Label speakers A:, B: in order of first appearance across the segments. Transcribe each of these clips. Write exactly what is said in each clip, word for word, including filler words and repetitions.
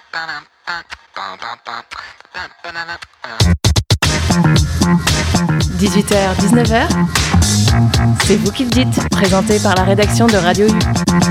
A: dix-huit heures dix-neuf heures, c'est vous qui le dites, présenté par la rédaction de Radio U.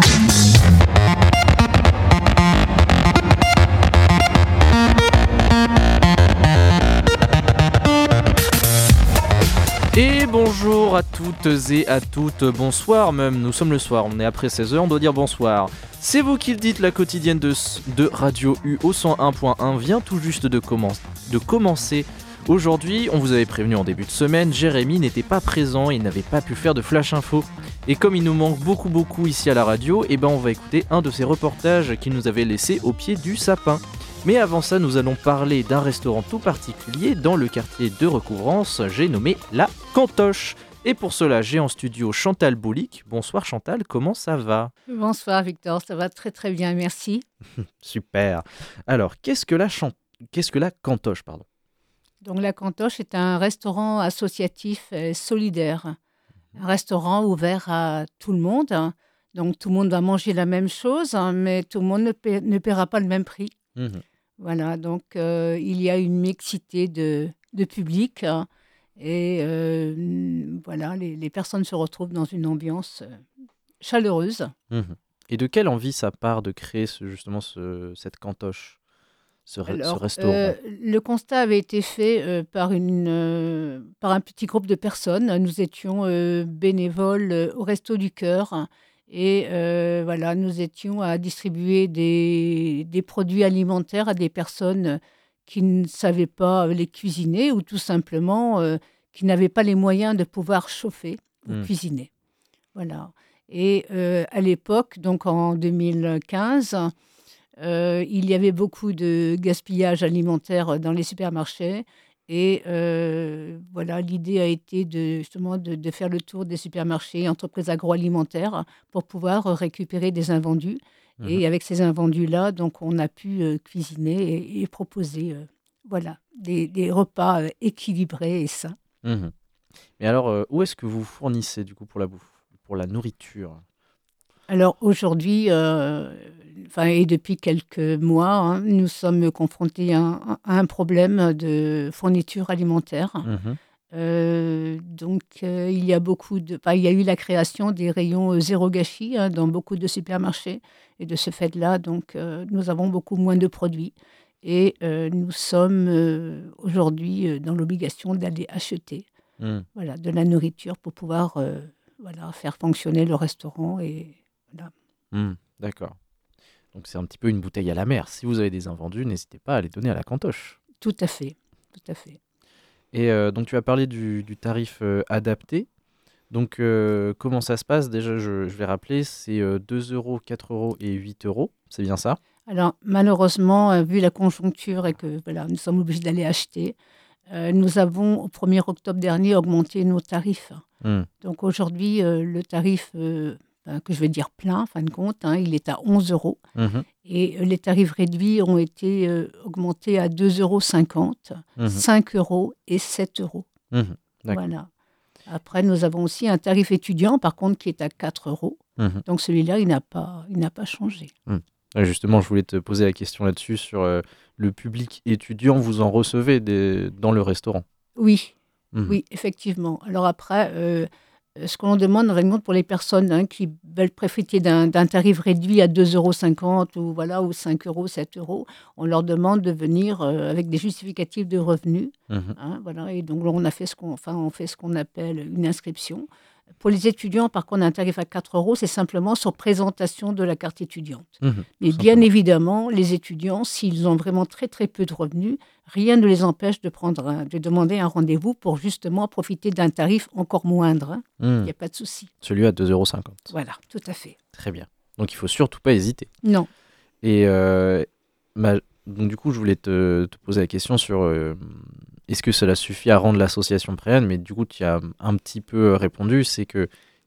B: Et bonjour à toutes et à toutes, bonsoir même, nous sommes le soir, on est après seize heures, on doit dire bonsoir. C'est vous qui le dites, la quotidienne de, de Radio U au cent un point un vient tout juste de, commen- de commencer. Aujourd'hui, on vous avait prévenu en début de semaine, Jérémy n'était pas présent, il n'avait pas pu faire de flash info. Et comme il nous manque beaucoup beaucoup ici à la radio, eh ben on va écouter un de ses reportages qu'il nous avait laissé au pied du sapin. Mais avant ça, nous allons parler d'un restaurant tout particulier dans le quartier de Recouvrance, j'ai nommé La Cantoche. Et pour cela, j'ai en studio Chantal Boulic. Bonsoir Chantal, comment ça va ?
C: Bonsoir Victor, ça va très très bien, merci.
B: Super. Alors, qu'est-ce que la, chan... qu'est-ce que la Cantoche, pardon ?
C: Donc La Cantoche est un restaurant associatif et solidaire. Un restaurant ouvert à tout le monde. Donc tout le monde va manger la même chose, mais tout le monde ne, paie... ne paiera pas le même prix. Mmh. Voilà, donc euh, il y a une mixité de, de public hein, et euh, voilà, les, les personnes se retrouvent dans une ambiance euh, chaleureuse.
B: Mmh. Et de quelle envie ça part de créer ce, justement ce, cette cantoche, ce,
C: Alors,
B: ce restaurant
C: euh, Le constat avait été fait euh, par, une, euh, par un petit groupe de personnes. Nous étions euh, bénévoles euh, au Resto du Cœur. Et euh, voilà, nous étions à distribuer des, des produits alimentaires à des personnes qui ne savaient pas les cuisiner ou tout simplement euh, qui n'avaient pas les moyens de pouvoir chauffer ou mmh. cuisiner. Voilà. Et euh, à l'époque, donc en deux mille quinze, euh, il y avait beaucoup de gaspillage alimentaire dans les supermarchés. Et euh, voilà, l'idée a été de, justement de, de faire le tour des supermarchés, entreprises agroalimentaires, pour pouvoir récupérer des invendus. Mmh. Et avec ces invendus-là, donc, on a pu euh, cuisiner et, et proposer euh, voilà, des, des repas euh, équilibrés et sains.
B: Mmh. Mais alors, euh, où est-ce que vous fournissez du coup pour la bouffe, pour la nourriture ?
C: Alors aujourd'hui, euh, enfin, et depuis quelques mois, hein, nous sommes confrontés à un, à un problème de fourniture alimentaire. Mmh. Euh, donc euh, il y a beaucoup de, enfin, il y a eu la création des rayons euh, zéro gâchis hein, dans beaucoup de supermarchés. Et de ce fait-là, donc euh, nous avons beaucoup moins de produits. Et euh, nous sommes euh, aujourd'hui euh, dans l'obligation d'aller acheter mmh. voilà, de la nourriture pour pouvoir euh, voilà, faire fonctionner le restaurant et Voilà.
B: Mmh, d'accord. Donc c'est un petit peu une bouteille à la mer. Si vous avez des invendus, n'hésitez pas à les donner à la cantoche.
C: Tout à fait, tout à fait.
B: Et euh, donc tu as parlé du, du tarif euh, adapté. Donc euh, comment ça se passe ? Déjà, je, je vais rappeler, c'est euh, deux euros, quatre euros et huit euros. C'est bien ça ?
C: Alors malheureusement, euh, vu la conjoncture et que voilà, nous sommes obligés d'aller acheter, euh, nous avons au premier octobre dernier augmenté nos tarifs. Mmh. Donc aujourd'hui, euh, le tarif... Euh, que je vais dire plein, en fin de compte, hein, il est à onze euros. Mmh. Et euh, les tarifs réduits ont été euh, augmentés à deux euros cinquante, mmh. cinq euros et sept euros. Mmh. Voilà. Après, nous avons aussi un tarif étudiant, par contre, qui est à quatre euros. Mmh. Donc celui-là, il n'a pas, il n'a pas changé.
B: Mmh. Justement, je voulais te poser la question là-dessus, sur euh, le public étudiant, vous en recevez des... dans le restaurant ?
C: Oui, mmh. oui, effectivement. Alors après... Euh, Ce qu'on demande, réellement, pour les personnes hein, qui veulent profiter d'un, d'un tarif réduit à deux euros cinquante ou, voilà, ou cinq euros, sept euros, on leur demande de venir euh, avec des justificatifs de revenus. Mmh. Hein, voilà, et donc, on, a fait ce qu'on, enfin, on fait ce qu'on appelle une inscription. Pour les étudiants, par contre, un tarif à quatre euros, c'est simplement sur présentation de la carte étudiante. Mmh, Mais bien simplement. Évidemment, les étudiants, s'ils ont vraiment très, très peu de revenus, rien ne les empêche de, prendre un, de demander un rendez-vous pour justement profiter d'un tarif encore moindre. Hein. Mmh. Il n'y a pas de souci.
B: Celui à deux euros cinquante.
C: Voilà, tout à fait.
B: Très bien. Donc, il ne faut surtout pas hésiter.
C: Non.
B: Et euh, ma... donc, du coup, je voulais te, te poser la question sur... Euh, est-ce que cela suffit à rendre l'association pérenne ? Mais du coup, tu as un petit peu répondu, c'est que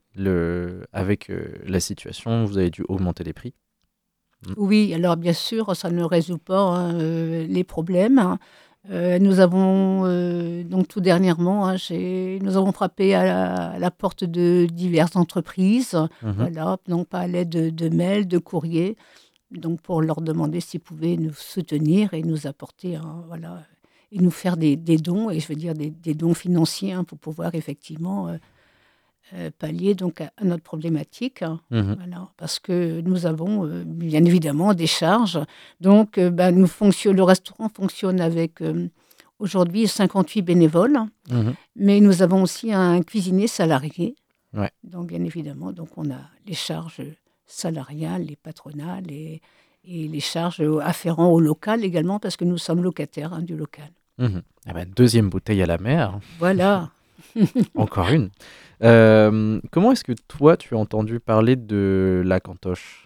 B: le, avec euh, la situation, vous avez dû augmenter les prix.
C: Oui, alors bien sûr, ça ne résout pas hein, euh, les problèmes. Hein. Euh, nous avons, euh, donc tout dernièrement, hein, j'ai, nous avons frappé à la, à la porte de diverses entreprises, mmh. voilà, non pas à l'aide de, de mails, de courriers. donc pour leur demander s'ils pouvaient nous soutenir et nous apporter, un, voilà, et nous faire des, des dons, et je veux dire des, des dons financiers hein, pour pouvoir effectivement euh, euh, pallier donc à, à notre problématique. Hein,
B: Mmh.
C: voilà, parce que nous avons euh, bien évidemment des charges. Donc, euh, ben, nous fonctionne, le restaurant fonctionne avec euh, aujourd'hui cinquante-huit bénévoles,
B: Mmh.
C: mais nous avons aussi un cuisinier salarié.
B: Ouais.
C: Donc, bien évidemment, donc on a les charges salariales, les patronales et, et les charges afférentes au local également, parce que nous sommes locataires hein, du local.
B: Mmh. Ah bah, deuxième bouteille à la mer,
C: Voilà.
B: encore une. Euh, comment est-ce que toi, tu as entendu parler de la cantoche?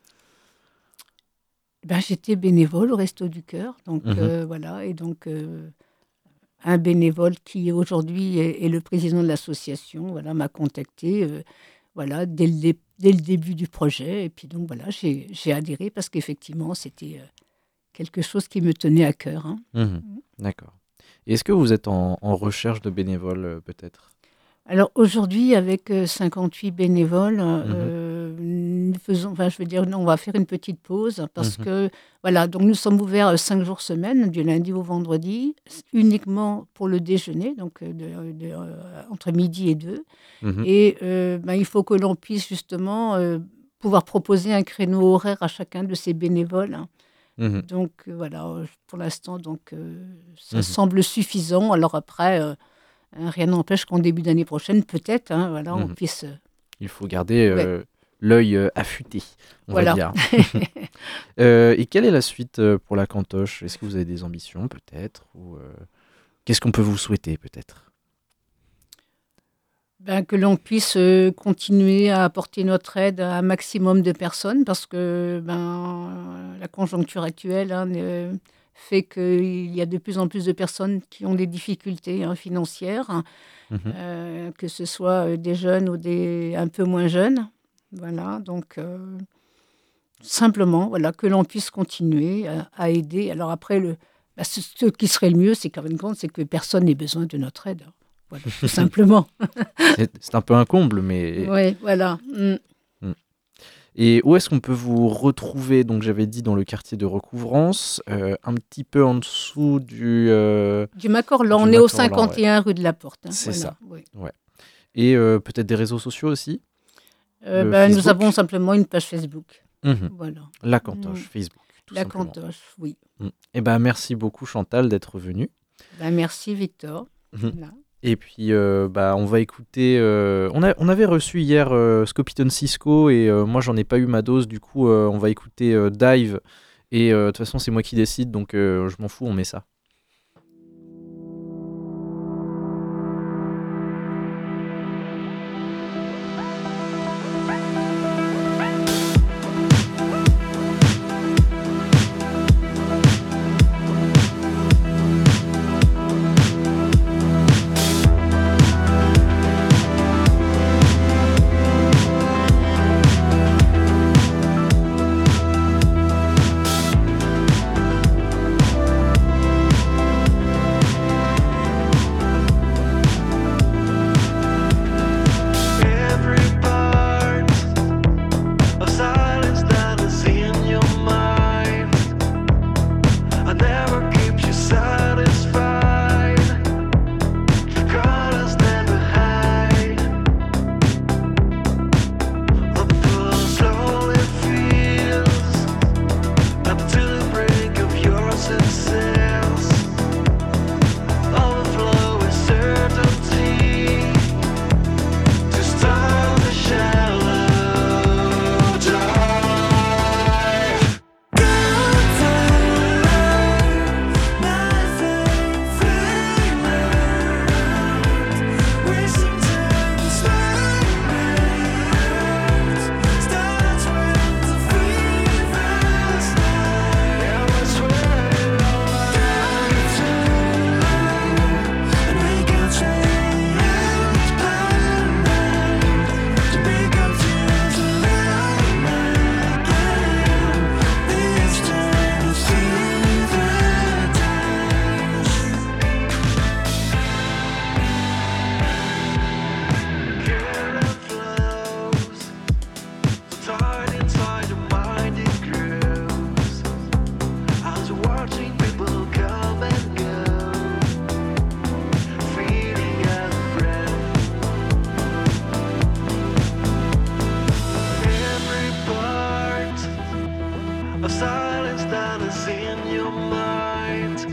C: Ben, j'étais bénévole au Resto du Cœur, donc
B: Mhm.
C: euh, voilà, et donc euh, un bénévole qui aujourd'hui est, est le président de l'association, voilà, m'a contacté, euh, voilà, dès le, dé- dès le début du projet, et puis donc voilà, j'ai, j'ai adhéré parce qu'effectivement c'était euh, quelque chose qui me tenait à cœur. Hein.
B: Mhm. D'accord. Et est-ce que vous êtes en, en recherche de bénévoles, euh, peut-être?
C: Alors aujourd'hui, avec euh, cinquante-huit bénévoles, euh, nous faisons, enfin, je veux dire, non, on va faire une petite pause parce
B: Mhm.
C: que, voilà, donc nous sommes ouverts euh, cinq jours semaine, du lundi au vendredi, s- uniquement pour le déjeuner, donc euh, de- de, euh, entre midi et deux.
B: Mhm.
C: Et euh, ben, il faut que l'on puisse justement euh, pouvoir proposer un créneau horaire à chacun de ces bénévoles. Hein.
B: Mhm.
C: Donc euh, voilà, euh, pour l'instant, donc euh, ça
B: Mhm.
C: semble suffisant. Alors après. euh, Hein, rien n'empêche qu'en début d'année prochaine, peut-être, hein, voilà, on
B: Mhm.
C: puisse. euh,
B: Il faut garder
C: Ouais.
B: euh, l'œil euh, affûté, on
C: Voilà.
B: va dire. Euh, et quelle est la suite euh, pour la cantoche? Est-ce que vous avez des ambitions, peut-être? Ou euh, qu'est-ce qu'on peut vous souhaiter, peut-être?
C: Ben, que l'on puisse euh, continuer à apporter notre aide à un maximum de personnes parce que ben, la conjoncture actuelle hein, ne- fait qu'il y a de plus en plus de personnes qui ont des difficultés hein, financières, hein,
B: Mhm.
C: euh, que ce soit euh, des jeunes ou des un peu moins jeunes. Voilà, donc euh, simplement, voilà, que l'on puisse continuer à, à aider. Alors après, le, bah, ce, ce qui serait le mieux, c'est qu'en fin de compte, c'est que personne n'ait besoin de notre aide. Voilà, tout simplement.
B: C'est c'est un peu un comble, mais...
C: Oui, voilà. Mm.
B: Et où est-ce qu'on peut vous retrouver? Donc j'avais dit dans le quartier de Recouvrance, euh, un petit peu en dessous du... euh,
C: Du Macorlan,
B: Du
C: on est au
B: Macorlan,
C: cinquante et un rue de la Porte. hein,
B: C'est
C: voilà,
B: ça.
C: oui.
B: Et euh, peut-être des réseaux sociaux aussi?
C: Euh,
B: Le
C: ben, nous
B: Facebook?
C: avons simplement une page Facebook.
B: Mhm.
C: Voilà.
B: La cantoche,
C: Mm.
B: Facebook, tout
C: La
B: simplement.
C: cantoche, oui.
B: Et ben merci beaucoup Chantal d'être venue.
C: Ben, merci, Victor.
B: Mhm.
C: Voilà.
B: Et puis euh, bah on va écouter. euh, on, a, on avait reçu hier euh, Scopiton Cisco et euh, moi j'en ai pas eu ma dose. Du coup euh, on va écouter euh, Dive. Et euh, de toute façon c'est moi qui décide donc euh, je m'en fous, on met ça.
D: Thank eyes that is in your mind.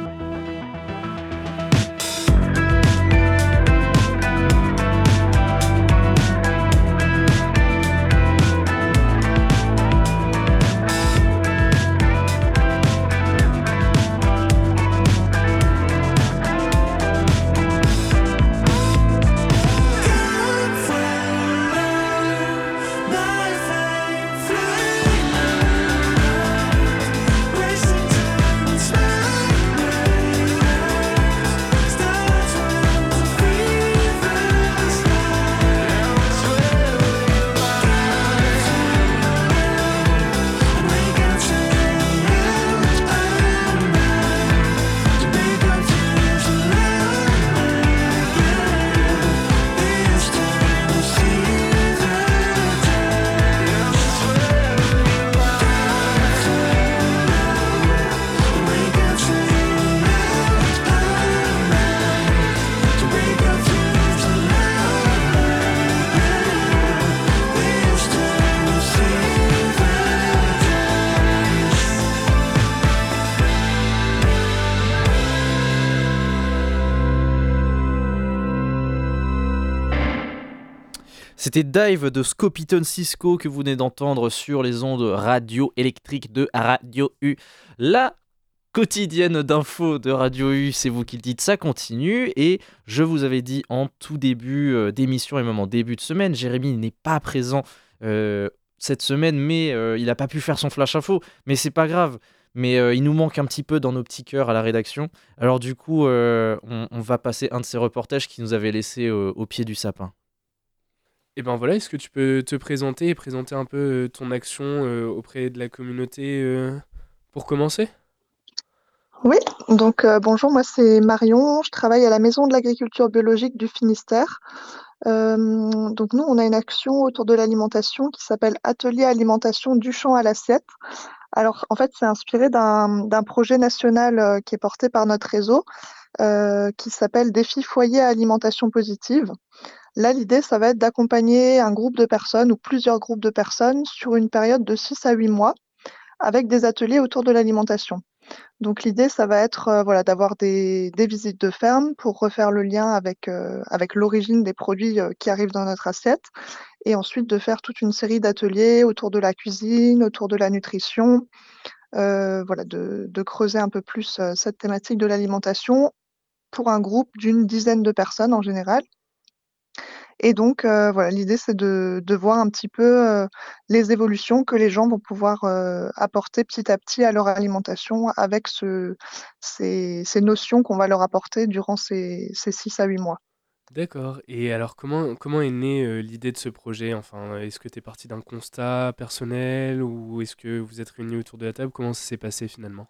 B: C'était Dive de Scopiton Cisco que vous venez d'entendre sur les ondes radio électriques de Radio U. La quotidienne d'infos de Radio U, c'est vous qui le dites, ça continue. Et je vous avais dit en tout début euh, d'émission et même en début de semaine, Jérémy n'est pas présent euh, cette semaine, mais euh, il n'a pas pu faire son flash info. Mais c'est pas grave. Mais euh, il nous manque un petit peu dans nos petits cœurs à la rédaction. Alors du coup, euh, on, on va passer un de ces reportages qui nous avait laissé euh, au pied du sapin.
E: Et ben voilà, est-ce que tu peux te présenter et présenter un peu euh, ton action euh, auprès de la communauté euh, pour commencer?
F: Oui, donc euh, bonjour, moi c'est Marion, je travaille à la Maison de l'Agriculture Biologique du Finistère. Euh, donc nous, on a une action autour de l'alimentation qui s'appelle Atelier Alimentation du champ à l'assiette. Alors en fait, c'est inspiré d'un d'un projet national euh, qui est porté par notre réseau euh, qui s'appelle Défi Foyer à Alimentation Positive. Là, l'idée, ça va être d'accompagner un groupe de personnes ou plusieurs groupes de personnes sur une période de six à huit mois avec des ateliers autour de l'alimentation. Donc l'idée, ça va être euh, voilà, d'avoir des, des visites de ferme pour refaire le lien avec, euh, avec l'origine des produits euh, qui arrivent dans notre assiette et ensuite de faire toute une série d'ateliers autour de la cuisine, autour de la nutrition, euh, voilà, de, de creuser un peu plus euh, cette thématique de l'alimentation pour un groupe d'une dizaine de personnes en général. Et donc, euh, voilà, l'idée, c'est de, de voir un petit peu euh, les évolutions que les gens vont pouvoir euh, apporter petit à petit à leur alimentation avec ce, ces, ces notions qu'on va leur apporter durant ces, ces six à huit mois.
E: D'accord. Et alors, comment, comment est née euh, l'idée de ce projet? Enfin, est-ce que tu es parti d'un constat personnel ou est-ce que vous êtes réunis autour de la table? Comment ça s'est passé finalement?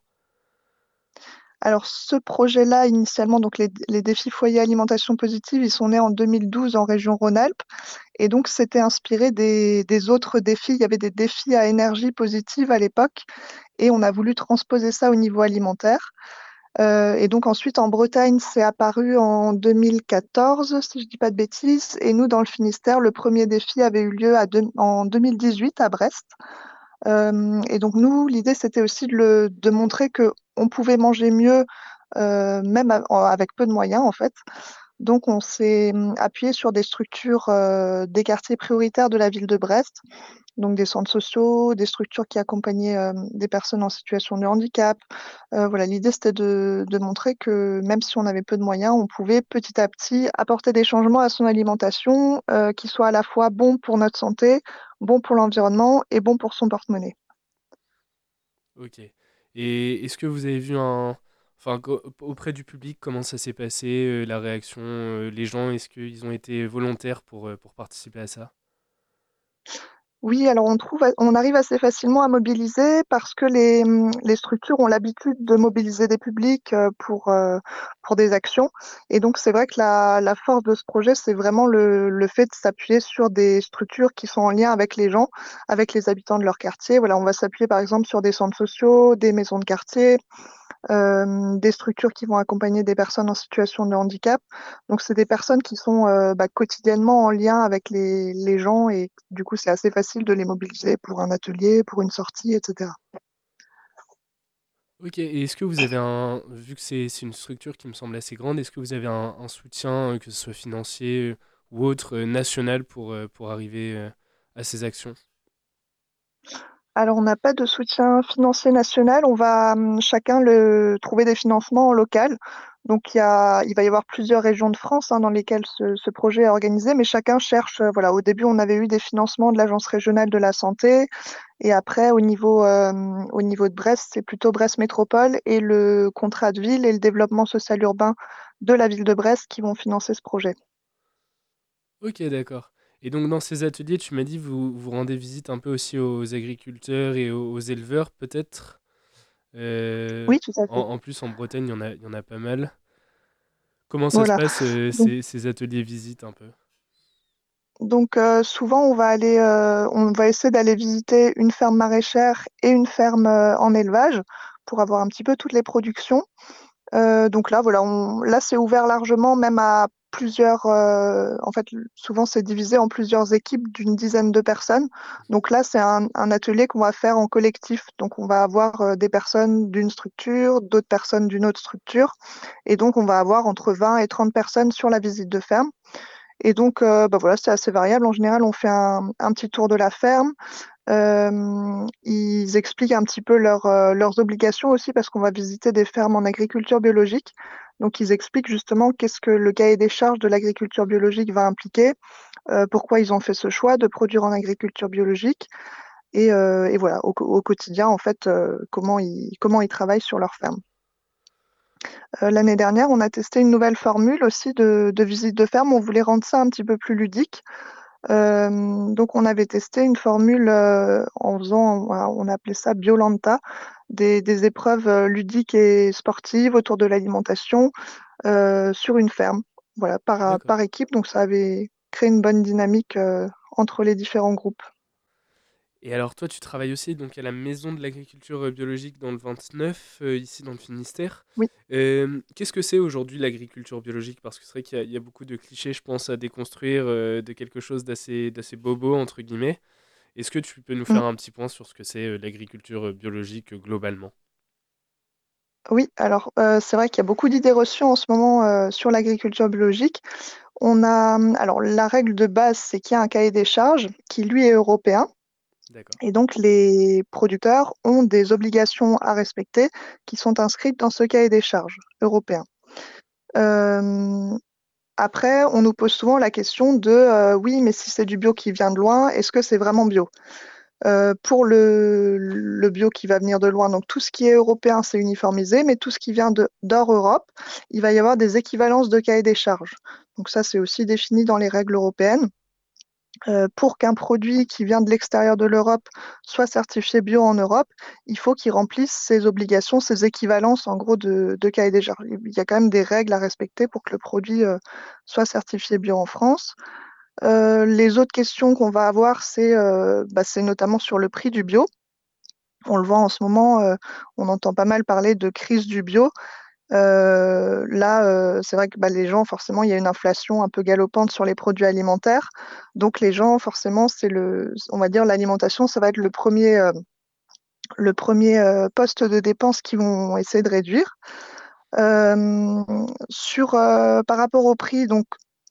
F: Alors, ce projet-là, initialement, donc les, les défis foyer alimentation positive, ils sont nés en deux mille douze en région Rhône-Alpes. Et donc, c'était inspiré des, des autres défis. Il y avait des défis à énergie positive à l'époque. Et on a voulu transposer ça au niveau alimentaire. Euh, et donc, ensuite, en Bretagne, c'est apparu en deux mille quatorze, si je dis pas de bêtises. Et nous, dans le Finistère, le premier défi avait eu lieu à deux, en deux mille dix-huit à Brest. Euh, et donc nous, l'idée, c'était aussi de, le, de montrer qu'on pouvait manger mieux, euh, même a- en- avec peu de moyens, en fait. Donc on s'est hum, appuyé sur des structures euh, des quartiers prioritaires de la ville de Brest, donc des centres sociaux, des structures qui accompagnaient euh, des personnes en situation de handicap. Euh, voilà, l'idée, c'était de, de montrer que même si on avait peu de moyens, on pouvait petit à petit apporter des changements à son alimentation euh, qui soient à la fois bons pour notre santé, bons pour l'environnement et bons pour son porte-monnaie.
E: Ok. Et est-ce que vous avez vu un... Enfin, co- auprès du public, comment ça s'est passé, euh, la réaction, euh, les gens, est-ce qu'ils ont été volontaires pour, euh, pour participer à ça?
F: Oui, alors on trouve, on arrive assez facilement à mobiliser parce que les, hum, les structures ont l'habitude de mobiliser des publics euh, pour, euh, pour des actions. Et donc, c'est vrai que la, la force de ce projet, c'est vraiment le, le fait de s'appuyer sur des structures qui sont en lien avec les gens, avec les habitants de leur quartier. Voilà, on va s'appuyer par exemple sur des centres sociaux, des maisons de quartier, euh, des structures qui vont accompagner des personnes en situation de handicap. Donc, c'est des personnes qui sont euh, bah, quotidiennement en lien avec les, les gens et du coup, c'est assez facile de les mobiliser pour un atelier, pour une sortie, et cetera.
E: Ok, et est-ce que vous avez un, vu que c'est c'est une structure qui me semble assez grande, est-ce que vous avez un, un soutien, euh, que ce soit financier euh, ou autre, euh, national pour, euh, pour arriver euh, à ces actions?
F: Alors, on n'a pas de soutien financier national. On va hum, chacun le, trouver des financements en local. Donc, il y a, il va y avoir plusieurs régions de France hein, dans lesquelles ce, ce projet est organisé, mais chacun cherche. euh, Voilà, au début, on avait eu des financements de l'Agence régionale de la santé, et après, au niveau, euh, au niveau de Brest, c'est plutôt Brest Métropole et le contrat de ville et le développement social urbain de la ville de Brest qui vont financer ce projet.
E: Ok, d'accord. Et donc dans ces ateliers, tu m'as dit, vous, vous rendez visite un peu aussi aux agriculteurs et aux, aux éleveurs, peut-être? Euh,
F: Oui, tout à
E: en,
F: fait.
E: en plus, en Bretagne, il y en a, il y en a pas mal. Comment ça se
F: Voilà.
E: passe, euh,
F: Donc,
E: ces, ces ateliers visites un peu?
F: Donc euh, souvent on va aller, euh, on va essayer d'aller visiter une ferme maraîchère et une ferme euh, en élevage pour avoir un petit peu toutes les productions. Euh, donc là voilà, on- là c'est ouvert largement même à plusieurs. Euh, en fait, souvent c'est divisé en plusieurs équipes d'une dizaine de personnes. Donc là c'est un, un atelier qu'on va faire en collectif. Donc on va avoir euh, des personnes d'une structure, d'autres personnes d'une autre structure, et donc on va avoir entre vingt et trente personnes sur la visite de ferme. Et donc, euh, bah voilà, c'est assez variable. En général, on fait un, un petit tour de la ferme. Euh, ils expliquent un petit peu leur, euh, leurs obligations aussi parce qu'on va visiter des fermes en agriculture biologique. Donc, ils expliquent justement qu'est-ce que le cahier des charges de l'agriculture biologique va impliquer, euh, pourquoi ils ont fait ce choix de produire en agriculture biologique et, euh, et voilà, au, au quotidien, en fait, euh, comment ils, comment ils travaillent sur leur ferme. Euh, l'année dernière, on a testé une nouvelle formule aussi de, de visite de ferme. On voulait rendre ça un petit peu plus ludique. Euh, donc, on avait testé une formule euh, en faisant, voilà, on appelait ça Biolanta, des, des épreuves euh, ludiques et sportives autour de l'alimentation euh, sur une ferme, voilà, par,
E: D'accord.
F: par équipe. Donc, ça avait créé une bonne dynamique euh, entre les différents groupes.
E: Et alors toi, tu travailles aussi donc à la Maison de l'Agriculture euh, Biologique dans le vingt-neuf, euh, ici dans le Finistère.
F: Oui.
E: Euh, qu'est-ce que c'est aujourd'hui l'agriculture biologique? Parce que c'est vrai qu'il y, a il y a beaucoup de clichés, je pense, à déconstruire euh, de quelque chose d'assez d'assez bobo, entre guillemets. Est-ce que tu peux nous
F: Mm.
E: faire un petit point sur ce que c'est euh, l'agriculture euh, biologique euh, globalement?
F: Oui, alors euh, c'est vrai qu'il y a beaucoup d'idées reçues en ce moment euh, sur l'agriculture biologique. On a, alors la règle de base, c'est qu'il y a un cahier des charges qui, lui, est européen.
E: D'accord.
F: Et donc, les producteurs ont des obligations à respecter qui sont inscrites dans ce cahier des charges européen. Euh, Après, on nous pose souvent la question de euh, oui, mais si c'est du bio qui vient de loin, est-ce que c'est vraiment bio? Euh, pour le, le bio qui va venir de loin, donc tout ce qui est européen, c'est uniformisé, mais tout ce qui vient de d'hors Europe, il va y avoir des équivalences de cahier des charges. Donc ça, c'est aussi défini dans les règles européennes. Euh, pour qu'un produit qui vient de l'extérieur de l'Europe soit certifié bio en Europe, il faut qu'il remplisse ses obligations, ses équivalences en gros de, de cahier des charges. Il y a quand même des règles à respecter pour que le produit euh, soit certifié bio en France. Euh, les autres questions qu'on va avoir, c'est euh, bah, c'est notamment sur le prix du bio. On le voit en ce moment, euh, on entend pas mal parler de crise du bio. Euh, là, euh, c'est vrai que bah, les gens, forcément, il y a une inflation un peu galopante sur les produits alimentaires. Donc, les gens, forcément, c'est le, on va dire, l'alimentation, ça va être le premier, euh, le premier euh, poste de dépense qu'ils vont essayer de réduire. Euh, sur, euh, par rapport au prix, donc,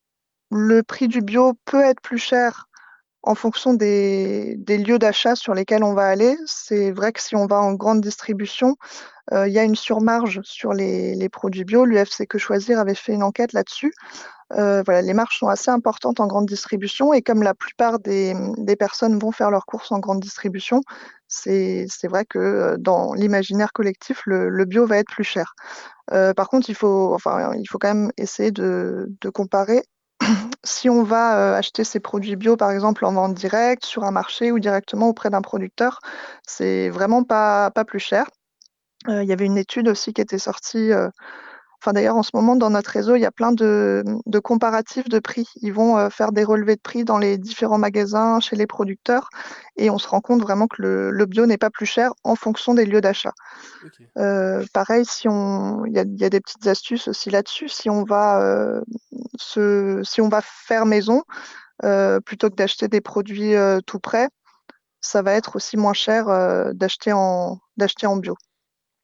F: le prix du bio peut être plus cher en fonction des, des lieux d'achat sur lesquels on va aller. C'est vrai que si on va en grande distribution, euh, il y a une surmarge sur les, les produits bio. L'U F C Que Choisir avait fait une enquête là-dessus. Euh, voilà, les marges sont assez importantes en grande distribution et comme la plupart des, des personnes vont faire leurs courses en grande distribution, c'est, c'est vrai que euh, dans l'imaginaire collectif, le, le bio va être plus cher. Euh, par contre, il faut, enfin, il faut quand même essayer de, de comparer. Si on va euh, acheter ces produits bio, par exemple, en vente directe, sur un marché ou directement auprès d'un producteur, c'est vraiment pas, pas plus cher. Euh, il y avait une étude aussi qui était sortie. euh, Enfin, d'ailleurs, en ce moment, dans notre réseau, il y a plein de, de comparatifs de prix. Ils vont euh, faire des relevés de prix dans les différents magasins, chez les producteurs, et on se rend compte vraiment que le, le bio n'est pas plus cher en fonction des lieux d'achat.
E: Ok.
F: Euh, pareil, si on, il y a, il y a des petites astuces aussi là-dessus. Si on va euh, se, si on va faire maison, euh, plutôt que d'acheter des produits euh, tout prêts, ça va être aussi moins cher euh, d'acheter en, d'acheter en bio.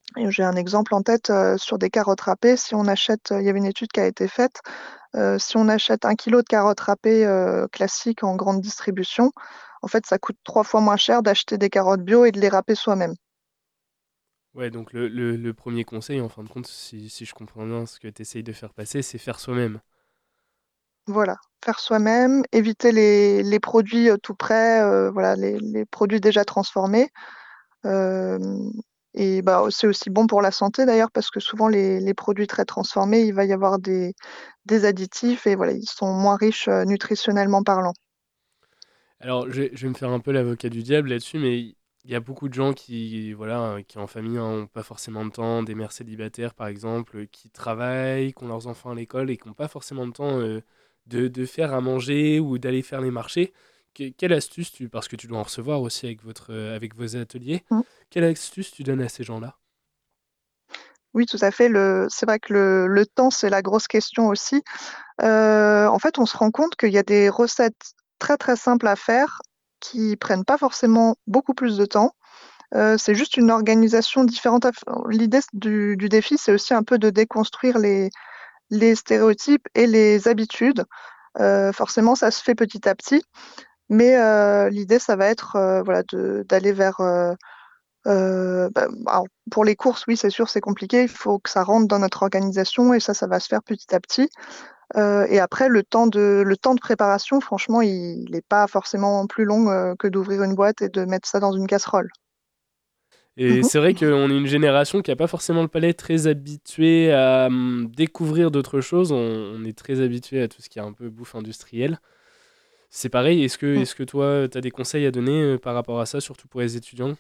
F: Et j'ai un exemple en tête euh, sur des carottes râpées. Si on achète, il y avait une étude qui a été faite, euh, si on achète un kilo de carottes râpées euh, classiques en grande distribution, en fait, ça coûte trois fois moins cher d'acheter des carottes bio et de les râper soi-même.
E: Ouais, donc le, le- le premier conseil, en fin de compte, si, si je comprends bien ce que tu essayes de faire passer, c'est faire soi-même.
F: Voilà, faire soi-même, éviter les, les produits euh, tout prêts, euh, voilà, les, les produits déjà transformés. Euh, et bah, c'est aussi bon pour la santé d'ailleurs, parce que souvent les, les produits très transformés, il va y avoir des, des additifs et voilà, ils sont moins riches euh, nutritionnellement parlant.
E: Alors, je, vais je vais me faire un peu l'avocat du diable là-dessus, mais il y a beaucoup de gens qui, voilà, euh, qui en famille n'ont pas forcément de temps, des mères célibataires par exemple, euh, qui travaillent, qui ont leurs enfants à l'école et qui n'ont pas forcément de temps euh, de, de faire à manger ou d'aller faire les marchés. Que- quelle astuce tu, parce que tu dois en recevoir aussi avec votre, euh, avec vos ateliers,
F: Mm.
E: quelle astuce tu donnes à ces gens-là?
F: Oui, tout à fait. Le, c'est vrai que le, le temps, c'est la grosse question aussi. Euh, en fait, on se rend compte qu'il y a des recettes très très simples à faire qui prennent pas forcément beaucoup plus de temps. Euh, c'est juste une organisation différente. à f- L'idée du, du défi, c'est aussi un peu de déconstruire les, les stéréotypes et les habitudes. Euh, forcément, ça se fait petit à petit, mais euh, l'idée, ça va être euh, voilà, de- d'aller vers. Euh, euh, bah, alors, pour les courses, oui, c'est sûr, c'est compliqué. Il faut que ça rentre dans notre organisation et ça, ça va se faire petit à petit. Euh, et après, le temps de, le temps de préparation, franchement, il n'est pas forcément plus long euh, que d'ouvrir une boîte et de mettre ça dans une casserole.
E: Et
F: Mhm.
E: c'est vrai qu'on est une génération qui n'a pas forcément le palais très habitué à hum, découvrir d'autres choses. On, on est très habitué à tout ce qui est un peu bouffe industrielle. C'est pareil, est-ce que,
F: Mm.
E: est-ce que toi, tu as des conseils à donner euh, par rapport à ça, surtout pour les étudiants?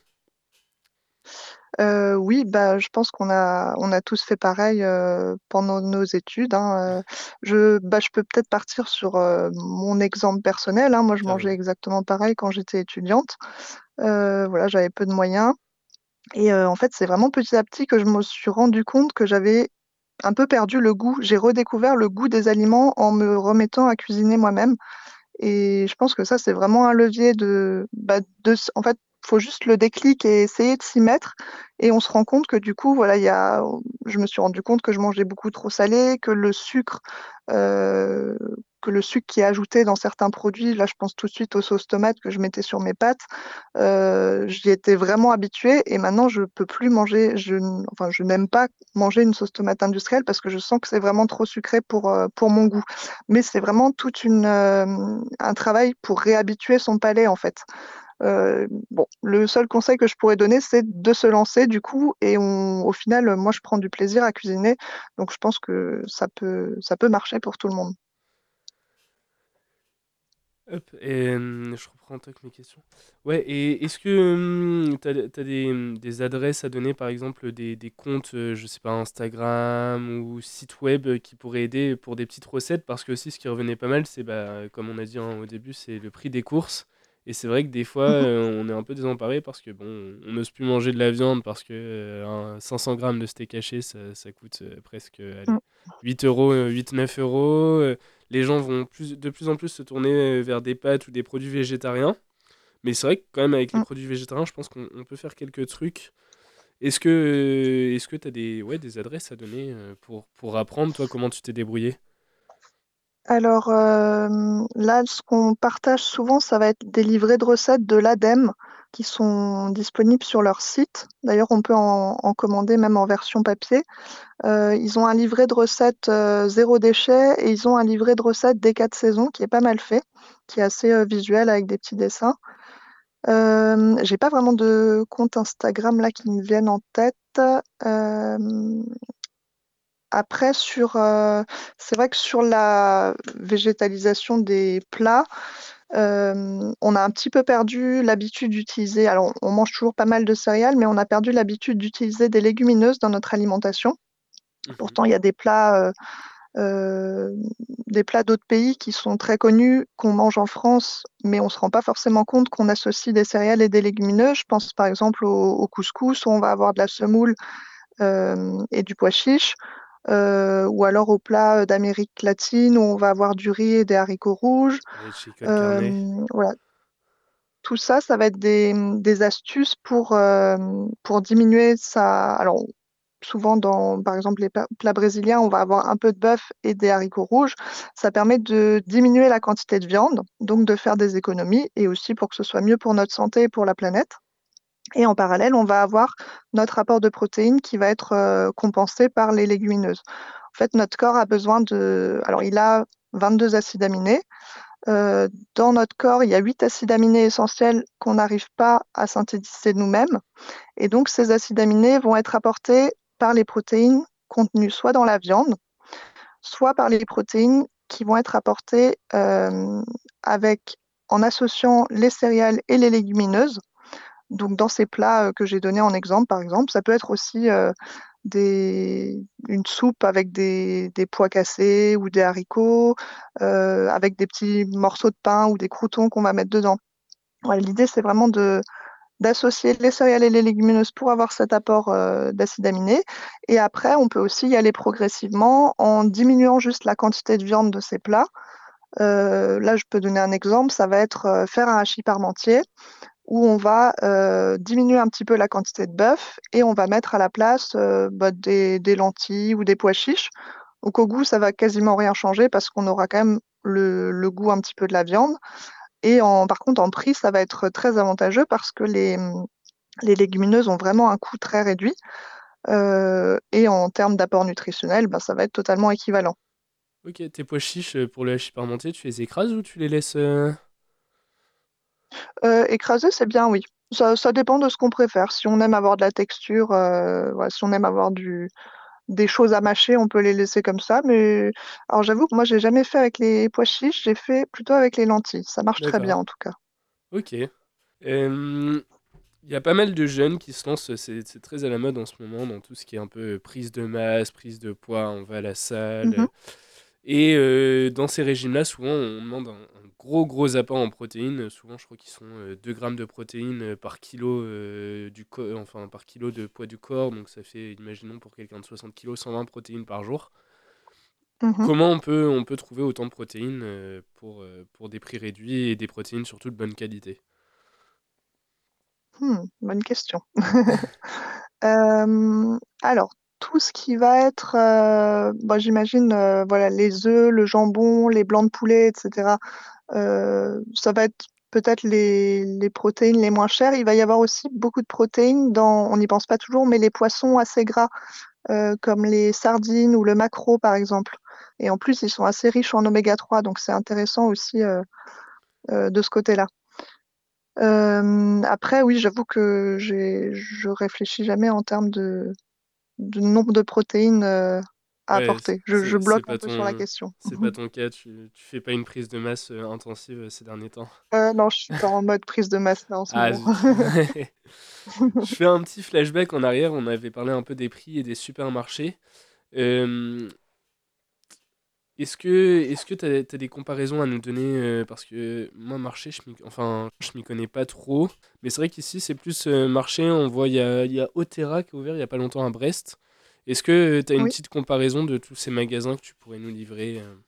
F: Euh, oui, bah, je pense qu'on a, on a tous fait pareil euh, pendant nos études, hein. Euh, je, bah, je peux peut-être partir sur euh, mon exemple personnel, hein. Moi, je mangeais
E: Carrément.
F: exactement pareil quand j'étais étudiante. Euh, voilà, j'avais peu de moyens. Et euh, en fait, c'est vraiment petit à petit que je me suis rendu compte que j'avais un peu perdu le goût. J'ai redécouvert le goût des aliments en me remettant à cuisiner moi-même. Et je pense que ça, c'est vraiment un levier de, bah, de, s- en fait, faut juste le déclic et essayer de s'y mettre. Et on se rend compte que du coup, voilà, il y a, je me suis rendu compte que je mangeais beaucoup trop salé, que le sucre, euh, que le sucre qui est ajouté dans certains produits, là, je pense tout de suite aux sauces tomates que je mettais sur mes pâtes, euh, j'y étais vraiment habituée. Et maintenant, je peux plus manger, je, n- enfin, je n'aime pas manger une sauce tomate industrielle parce que je sens que c'est vraiment trop sucré pour, euh, pour mon goût. Mais c'est vraiment toute une, euh, un travail pour réhabituer son palais en fait. Euh, bon, le seul conseil que je pourrais donner, c'est de se lancer du coup, et on, au final, moi, je prends du plaisir à cuisiner, donc je pense que ça peut, ça peut marcher pour tout le monde.
E: Hop, et hum, je reprends un truc mes questions. Ouais, et est-ce que tu as, des, hum, des adresses à donner, par exemple, des, des comptes, euh, je sais pas, Instagram ou site web euh, qui pourraient aider pour des petites recettes? Parce que aussi, ce qui revenait pas mal, c'est, bah, comme on a dit hein, au début, c'est le prix des courses. Et c'est vrai que des fois,
F: Mhm,
E: euh, on est un peu désemparé parce que, bon, on n'ose plus manger de la viande parce que euh, un cinq cents grammes de steak haché, ça, ça coûte euh, presque, allez,
F: mhm,
E: huit euros, euh, huit neuf euros. euh, les gens vont plus, de plus en plus se tourner euh, vers des pâtes ou des produits végétariens. Mais c'est vrai que quand même avec les
F: mhm.
E: produits végétariens, je pense qu'on on peut faire quelques trucs. Est-ce que euh, est-ce que tu as des, ouais, des adresses à donner euh, pour, pour apprendre, toi, comment tu t'es débrouillé?
F: Alors euh, là, ce qu'on partage souvent, ça va être des livrets de recettes de l'ADEME qui sont disponibles sur leur site. D'ailleurs, on peut en, en commander même en version papier. Euh, ils ont un livret de recettes euh, zéro déchet et ils ont un livret de recettes des quatre saisons qui est pas mal fait, qui est assez euh, visuel avec des petits dessins. Euh, j'ai pas vraiment de compte Instagram là qui me viennent en tête. Euh, Après, sur, euh, c'est vrai que sur la végétalisation des plats, euh, on a un petit peu perdu l'habitude d'utiliser. Alors, on mange toujours pas mal de céréales, mais on a perdu l'habitude d'utiliser des légumineuses dans notre alimentation.
E: Mhm.
F: Pourtant, il y a des plats, euh, euh, des plats d'autres pays qui sont très connus, qu'on mange en France, mais on ne se rend pas forcément compte qu'on associe des céréales et des légumineuses. Je pense par exemple au, au couscous, où on va avoir de la semoule euh, et du pois chiche, euh, ou alors aux plats d'Amérique latine, où on va avoir du riz et des haricots rouges.
E: Les chicken carne.
F: Euh, voilà, tout ça, ça va être des, des astuces pour, euh, pour diminuer sa... Alors, souvent dans, par exemple, les pa- plats brésiliens, on va avoir un peu de bœuf et des haricots rouges. Ça permet de diminuer la quantité de viande, donc de faire des économies et aussi pour que ce soit mieux pour notre santé et pour la planète. Et en parallèle, on va avoir notre apport de protéines qui va être euh, compensé par les légumineuses. En fait, notre corps a besoin de... Alors, il a vingt-deux acides aminés. Euh, dans notre corps, il y a huit acides aminés essentiels qu'on n'arrive pas à synthétiser nous-mêmes. Et donc, ces acides aminés vont être apportés par les protéines contenues soit dans la viande, soit par les protéines qui vont être apportées euh, avec, en associant les céréales et les légumineuses. Donc, dans ces plats euh, que j'ai donnés en exemple, par exemple, ça peut être aussi euh, des, une soupe avec des, des pois cassés ou des haricots, euh, avec des petits morceaux de pain ou des croûtons qu'on va mettre dedans. Ouais, l'idée, c'est vraiment de, d'associer les céréales et les légumineuses pour avoir cet apport euh, d'acides aminés. Et après, on peut aussi y aller progressivement en diminuant juste la quantité de viande de ces plats. Euh, là, je peux donner un exemple, ça va être euh, faire un hachis parmentier où on va euh, diminuer un petit peu la quantité de bœuf et on va mettre à la place euh, bah, des, des lentilles ou des pois chiches. Donc au goût, ça va quasiment rien changer parce qu'on aura quand même le, le goût un petit peu de la viande. Et en, par contre, en prix, ça va être très avantageux parce que les, les légumineuses ont vraiment un coût très réduit. Euh, et en termes d'apport nutritionnel, bah, ça va être totalement équivalent.
E: Ok, tes pois chiches euh, pour le hachis parmentier, tu les écrases ou tu les laisses euh,
F: Euh, écraser, c'est bien, oui. Ça, ça dépend de ce qu'on préfère. Si on aime avoir de la texture, euh, voilà, si on aime avoir du, des choses à mâcher, on peut les laisser comme ça. Mais alors j'avoue que moi, j'ai jamais fait avec les pois chiches, j'ai fait plutôt avec les lentilles. Ça marche très bien
E: D'accord.
F: en tout cas.
E: Ok. Euh, Il y a pas mal de jeunes qui se lancent, c'est c'est très à la mode en ce moment, dans tout ce qui est un peu euh, prise de masse, prise de poids, on va à la salle. euh,
F: Mhm,
E: Et euh, dans ces régimes-là, souvent, on demande un, un gros, gros apport en protéines. Souvent, je crois qu'ils sont euh, deux grammes de protéines euh, par kilo, euh, du co- enfin, par kilo de poids du corps. Donc, ça fait, imaginons, pour quelqu'un de soixante kilos, cent vingt protéines par jour.
F: mhm.
E: Comment on peut, on peut trouver autant de protéines euh, pour, euh, pour des prix réduits et des protéines surtout de bonne qualité?
F: Hmm, bonne question. Euh, alors, tout ce qui va être, euh, bah, j'imagine, euh, voilà, les œufs, le jambon, les blancs de poulet, et cetera. Euh, ça va être peut-être les, les protéines les moins chères. Il va y avoir aussi beaucoup de protéines dans, on n'y pense pas toujours, mais les poissons assez gras, euh, comme les sardines ou le maquereau, par exemple. Et en plus, ils sont assez riches en oméga trois, donc c'est intéressant aussi euh, euh, de ce côté-là. Euh, après, oui, j'avoue que j'ai, je réfléchis jamais en termes de, de nombre de protéines euh, à
E: Ouais,
F: apporter. Je, je
E: c'est c'est
F: bloque
E: pas
F: un peu sur la
E: ton,
F: question.
E: c'est pas ton cas, tu, tu fais pas une prise de masse euh, intensive euh, ces derniers temps.
F: Euh, non, je suis pas en mode prise de masse là en ce
E: Ah
F: moment.
E: zut. Je fais un petit flashback en arrière, on avait parlé un peu des prix et des supermarchés. Euh, est-ce que est-ce que t'as, t'as des comparaisons à nous donner euh, parce que moi marché je m'y, enfin je m'y connais pas trop, mais c'est vrai qu'ici c'est plus euh, marché, on voit il y a il y a Otera qui est ouvert il y a pas longtemps à Brest. Est-ce que tu as une
F: Oui.
E: petite comparaison de tous ces magasins que tu pourrais nous livrer euh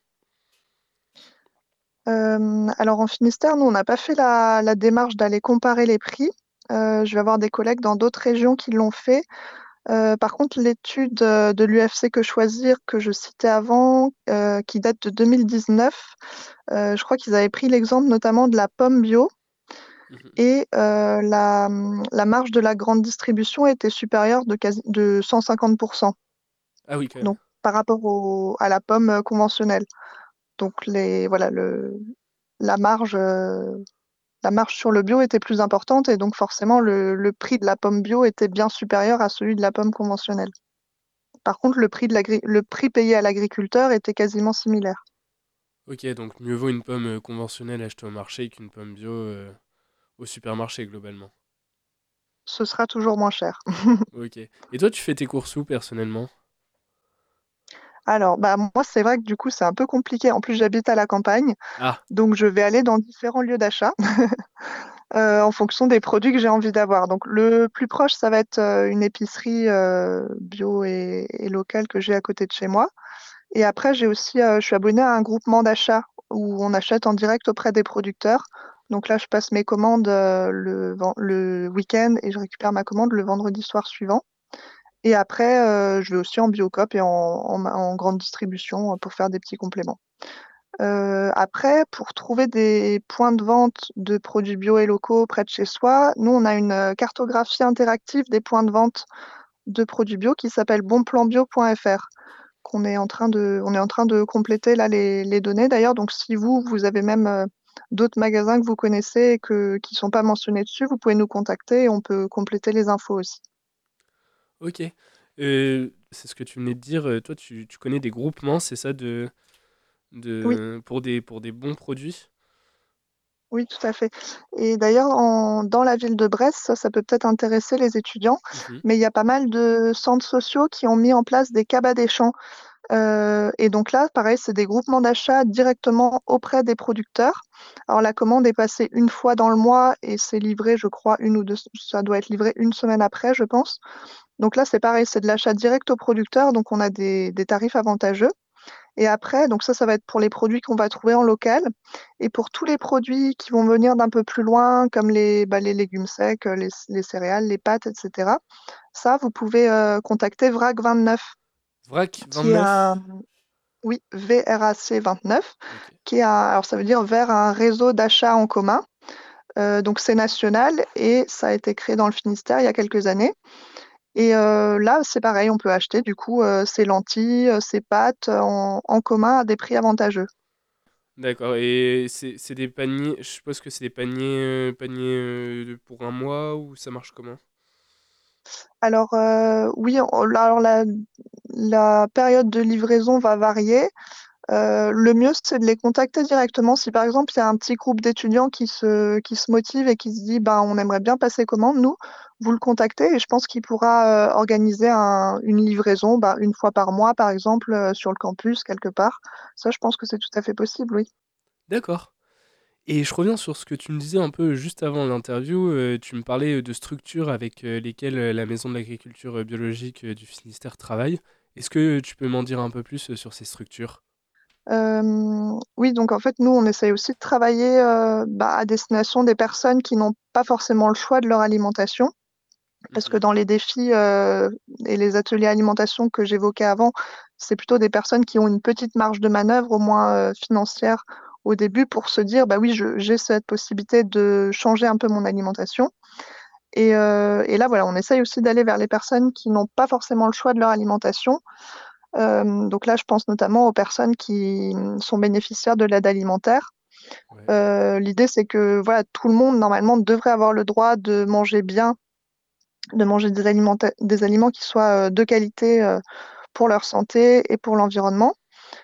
F: Euh, alors en Finistère, nous, on n'a pas fait la, la démarche d'aller comparer les prix. Euh, je vais avoir des collègues dans d'autres régions qui l'ont fait. Euh, par contre, l'étude euh, de l'U F C Que Choisir que je citais avant, euh, qui date de deux mille dix-neuf, euh, je crois qu'ils avaient pris l'exemple notamment de la pomme bio
E: Mhm.
F: et euh, la, la marge de la grande distribution était supérieure de, quasi, de cent cinquante pour cent,
E: Ah oui quand même.
F: donc par rapport au- à la pomme euh, conventionnelle. Donc les, voilà, le, la marge, euh, la marge sur le bio était plus importante et donc forcément le, le prix de la pomme bio était bien supérieur à celui de la pomme conventionnelle. Par contre, le prix de l'agri- le prix payé à l'agriculteur était quasiment similaire.
E: Ok, donc mieux vaut une pomme euh, conventionnelle achetée au marché qu'une pomme bio euh, au supermarché globalement.
F: Ce sera toujours moins cher.
E: Ok. Et toi tu fais tes courses où personnellement?
F: Alors, bah, moi, c'est vrai que du coup, c'est un peu compliqué. En plus, j'habite à la campagne,
E: Ah,
F: donc je vais aller dans différents lieux d'achat euh, en fonction des produits que j'ai envie d'avoir. Donc, le plus proche, ça va être euh, une épicerie euh, bio et, et locale que j'ai à côté de chez moi. Et après, j'ai aussi, euh, je suis abonnée à un groupement d'achat où on achète en direct auprès des producteurs. Donc là, je passe mes commandes euh, le, ven- le week-end et je récupère ma commande le vendredi soir suivant. Et après, euh, je vais aussi en Biocoop et en, en, en grande distribution euh, pour faire des petits compléments. Euh, après, pour trouver des points de vente de produits bio et locaux près de chez soi, nous, on a une euh, cartographie interactive des points de vente de produits bio qui s'appelle bonplanbio point f r, qu'on est en train de, on est en train de compléter là les, les données d'ailleurs. Donc, si vous, vous avez même euh, d'autres magasins que vous connaissez et que, qui ne sont pas mentionnés dessus, vous pouvez nous contacter et on peut compléter les infos aussi.
E: Ok. Euh, c'est ce que tu venais de dire. euh, Toi, tu, tu connais des groupements, c'est ça, de,
F: Oui.
E: de, pour des, pour des bons produits?
F: Oui, tout à fait. Et d'ailleurs, en- dans la ville de Brest, ça, ça peut peut-être intéresser les étudiants,
E: Mhm.
F: mais il y a pas mal de centres sociaux qui ont mis en place des cabas des champs. Euh, et donc là, pareil, c'est des groupements d'achat directement auprès des producteurs. Alors la commande est passée une fois dans le mois et c'est livré, je crois, une ou deux, ça doit être livré une semaine après, je pense. Donc là, c'est pareil, c'est de l'achat direct aux producteurs, donc on a des, des tarifs avantageux. Et après, donc ça, ça va être pour les produits qu'on va trouver en local. Et pour tous les produits qui vont venir d'un peu plus loin, comme les, bah, les légumes secs, les, les céréales, les pâtes, et cetera, ça, vous pouvez euh, contacter vrac vingt-neuf,
E: Vrac
F: qui est un,
E: vingt-neuf.
F: oui, V R A C vingt-neuf,
E: Ok.
F: qui est un, alors ça veut dire vers un réseau d'achat en commun. Euh, donc c'est national et ça a été créé dans le Finistère il y a quelques années. Et euh, là, c'est pareil, on peut acheter du coup euh, ces lentilles, euh, ces pâtes euh, en, en commun à des prix avantageux.
E: D'accord. Et c'est c'est des paniers, je suppose que c'est des paniers, euh, paniers euh, pour un mois ou ça marche comment?
F: Alors euh, oui, on- là, alors la, la période de livraison va varier. Euh, le mieux, c'est de les contacter directement. Si par exemple, il y a un petit groupe d'étudiants qui se, qui se motive et qui se dit, bah, on aimerait bien passer commande, nous, vous le contactez et je pense qu'il pourra euh, organiser un- une livraison bah, une fois par mois, par exemple, euh, sur le campus, quelque part. Ça, je pense que c'est tout à fait possible, oui.
E: D'accord. Et je reviens sur ce que tu me disais un peu juste avant l'interview. euh, tu me parlais de structures avec euh, lesquelles euh, la Maison de l'agriculture euh, biologique euh, du Finistère travaille. Est-ce que tu peux m'en dire un peu plus euh, sur ces structures?
F: Euh, oui, donc en fait, nous, on essaye aussi de travailler euh, bah, à destination des personnes qui n'ont pas forcément le choix de leur alimentation. Parce que
E: Mhm.
F: dans les défis euh, et les ateliers alimentation que j'évoquais avant, c'est plutôt des personnes qui ont une petite marge de manœuvre, au moins euh, financière, au début, pour se dire, bah oui, je- j'ai cette possibilité de changer un peu mon alimentation. Et, euh, et là, voilà, on essaye aussi d'aller vers les personnes qui n'ont pas forcément le choix de leur alimentation. Euh, donc là, je pense notamment aux personnes qui sont bénéficiaires de l'aide alimentaire.
E: Ouais.
F: Euh, l'idée, c'est que voilà, tout le monde, normalement, devrait avoir le droit de manger bien, de manger des aliments, des aliments qui soient euh, de qualité euh, pour leur santé et pour l'environnement.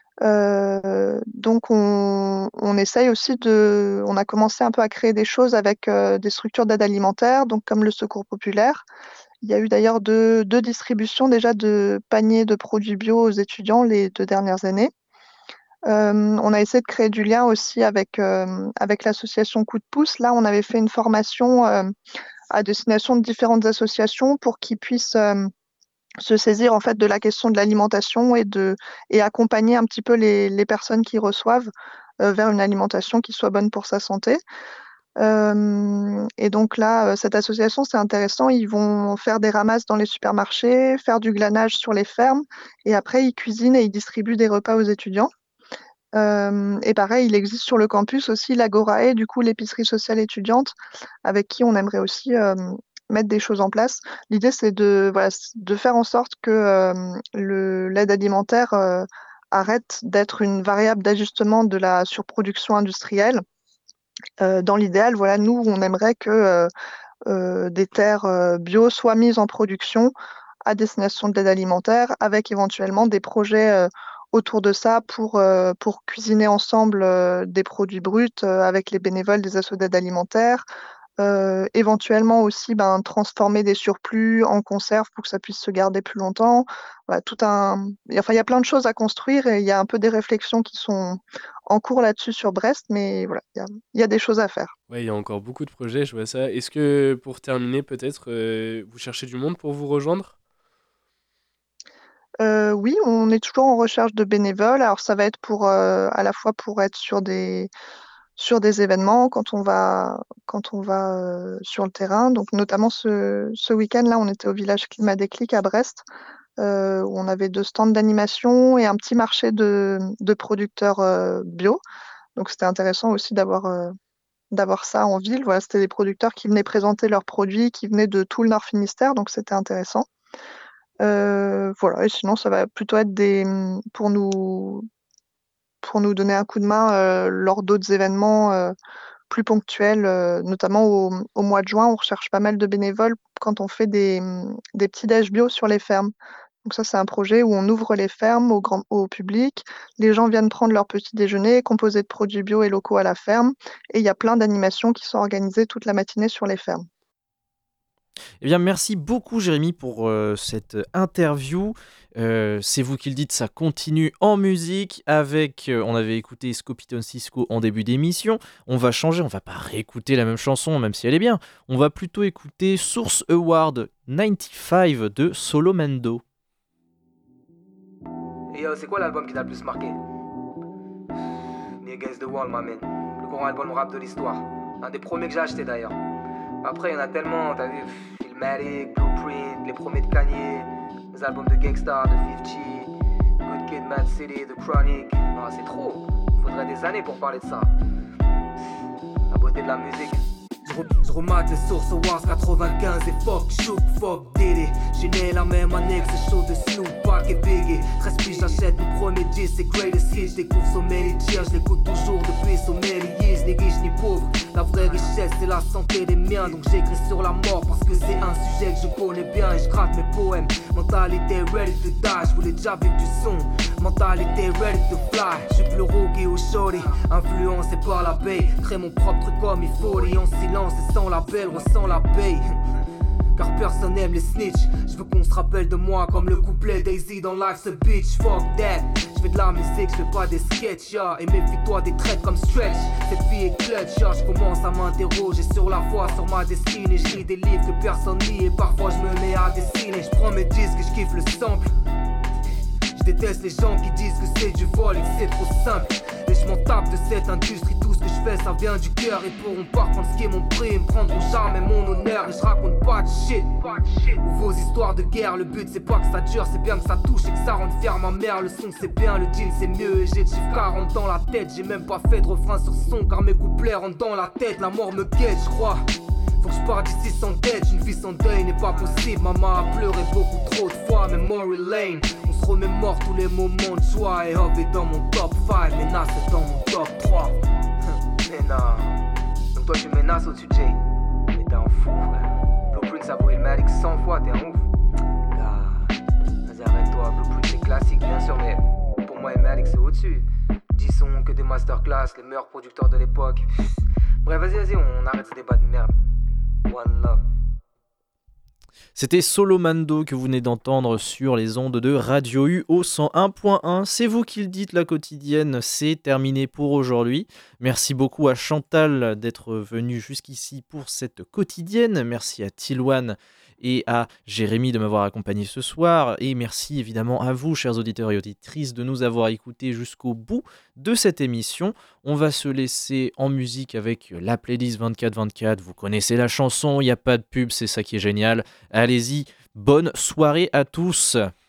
F: Euh, donc on, on essaye aussi de, on a commencé un peu à créer des choses avec euh, des structures d'aide alimentaire, donc comme le Secours populaire. Il y a eu d'ailleurs deux, deux distributions déjà de paniers de produits bio aux étudiants les deux dernières années. Euh, on a essayé de créer du lien aussi avec, euh, avec l'association Coup de pouce. Là, on avait fait une formation euh, à destination de différentes associations pour qu'ils puissent euh, se saisir en fait de la question de l'alimentation et de et accompagner un petit peu les, les personnes qui reçoivent euh, vers une alimentation qui soit bonne pour sa santé. Euh, et donc là, euh, cette association, c'est intéressant. Ils vont faire des ramasses dans les supermarchés, faire du glanage sur les fermes, et après, ils cuisinent et ils distribuent des repas aux étudiants. Euh, et pareil, il existe sur le campus aussi l'Agorae, du coup l'épicerie sociale étudiante, avec qui on aimerait aussi euh, mettre des choses en place. L'idée, c'est de, voilà, c- de faire en sorte que euh, le, l'aide alimentaire euh, arrête d'être une variable d'ajustement de la surproduction industrielle. Euh, dans l'idéal, voilà, nous, on aimerait que euh, euh, des terres euh, bio soient mises en production à destination de l'aide alimentaire, avec éventuellement des projets euh, autour de ça pour, euh, pour cuisiner ensemble euh, des produits bruts euh, avec les bénévoles des assos d'aide alimentaire. Euh, éventuellement aussi ben, transformer des surplus en conserve pour que ça puisse se garder plus longtemps. Voilà, tout un... Enfin, il y a plein de choses à construire et il y a un peu des réflexions qui sont en cours là-dessus sur Brest, mais voilà, il y a, il y a des choses à faire.
E: Ouais, il y a encore beaucoup de projets, je vois ça. Est-ce que pour terminer, peut-être, euh, vous cherchez du monde pour vous rejoindre?
F: Euh, oui, on est toujours en recherche de bénévoles. Alors ça va être pour euh, à la fois pour être sur des sur des événements quand on va, quand on va euh, sur le terrain. Donc notamment ce, ce week-end-là, on était au village Climat Déclic à Brest, euh, où on avait deux stands d'animation et un petit marché de, de producteurs euh, bio. Donc c'était intéressant aussi d'avoir euh, d'avoir ça en ville. Voilà, c'était des producteurs qui venaient présenter leurs produits, qui venaient de tout le Nord Finistère, donc c'était intéressant. Euh, voilà, et sinon ça va plutôt être des pour nous pour nous donner un coup de main euh, lors d'autres événements euh, plus ponctuels, euh, notamment au, au mois de juin, on recherche pas mal de bénévoles quand on fait des, des petits déj bio sur les fermes. Donc ça, c'est un projet où on ouvre les fermes au grand, au public. Les gens viennent prendre leur petit déjeuner composé de produits bio et locaux à la ferme. Et il y a plein d'animations qui sont organisées toute la matinée sur les fermes.
B: Eh bien, merci beaucoup, Jérémy, pour euh, cette interview. Euh, c'est vous qui le dites, ça continue en musique avec, euh, on avait écouté Scopiton Cisco en début d'émission, on va changer, on va pas réécouter la même chanson même si elle est bien, on va plutôt écouter Source Award quatre-vingt-quinze de Solo Mando.
G: Et yo, c'est quoi l'album qui t'a le plus marqué? Me Against the Wall, my man. Le grand album rap de l'histoire. Un des premiers que j'ai acheté d'ailleurs. Après, il y en a tellement, t'as vu, Filmatic, Blueprint, les premiers de Kanye, les albums de Gangstar, de cinquante, Good Kid, Mad City, The Chronic. Non, c'est trop. Il faudrait des années pour parler de ça. La beauté de la musique. Je remate les sources Wars quatre-vingt-quinze et fuck shoot, fuck Diddy. J'suis né la même année que ce show de Snoop, Pac et Biggie. treize piges j'achète mon premier disque, c'est Greatest Hits. J'découvre so many tears, j'l'écoute toujours depuis so many years. Ni riche ni pauvre, la vraie richesse c'est la santé des miens. Donc j'écris sur la mort parce que c'est un sujet que je connais bien. Et j'gratte mes poèmes, mentalité ready to die. J'voulais déjà vivre du son, mentalité ready to fly. J'suis plus rookie ou shorty, influencé par la baie. Crée mon propre truc comme il faut, et en silence et sans label, ressens la paye. Car personne n'aime les snitch. Je veux qu'on se rappelle de moi comme le couplet Daisy dans Life's a Bitch. Fuck that. Je fais de la musique, je fais pas des sketchs, yeah. Et méfie-toi des traites comme Stretch. Cette fille est clutch, yeah. Je commence à m'interroger sur la foi, sur ma destinée. Je lis des livres que personne lit et parfois je me mets à dessiner. Je prends mes disques et je kiffe le sample. Je déteste les gens qui disent que c'est du vol et que c'est trop simple. Et je m'en tape de cette industrie, tout ce que je fais ça vient du cœur. Ils pourront pas prendre ce qui est mon prix, ils me prendront jamais mon honneur. Et je raconte pas de shit, ou vos histoires de guerre. Le but c'est pas que ça dure, c'est bien que ça touche et que ça rende fier ma mère. Le son c'est bien, le deal c'est mieux. Et j'ai le chiffre quarante dans la tête, j'ai même pas fait de refrain sur son. Car mes couplets rentrent dans la tête, la mort me guette je crois. Faut que je parte d'ici sans dette, une vie sans deuil n'est pas possible. Maman a pleuré beaucoup trop de fois, Memory Lane. On se remémore tous les moments de joie. Et Hov est dans mon top cinq, Menace est dans mon top trois. Mais non, donc toi tu menaces au-dessus de Jay. Mais t'es un fou frère. Blueprint ça vaut Ilmatic cent fois, t'es un ouf. Gars, vas-y arrête-toi, Blueprint c'est classique bien sûr. Mais pour moi Ilmatic c'est au-dessus. dix sons que des masterclass, les meilleurs producteurs de l'époque. Bref vas-y vas-y on arrête ce débat de merde. One love.
B: C'était Solo Mando que vous venez d'entendre sur les ondes de Radio U au cent un point un. C'est vous qui le dites, la quotidienne, c'est terminé pour aujourd'hui. Merci beaucoup à Chantal d'être venue jusqu'ici pour cette quotidienne. Merci à Tilwan et à Jérémy de m'avoir accompagné ce soir. Et merci évidemment à vous, chers auditeurs et auditrices, de nous avoir écoutés jusqu'au bout de cette émission. On va se laisser en musique avec la playlist vingt-quatre vingt-quatre. Vous connaissez la chanson, il n'y a pas de pub, c'est ça qui est génial. Allez-y, bonne soirée à tous.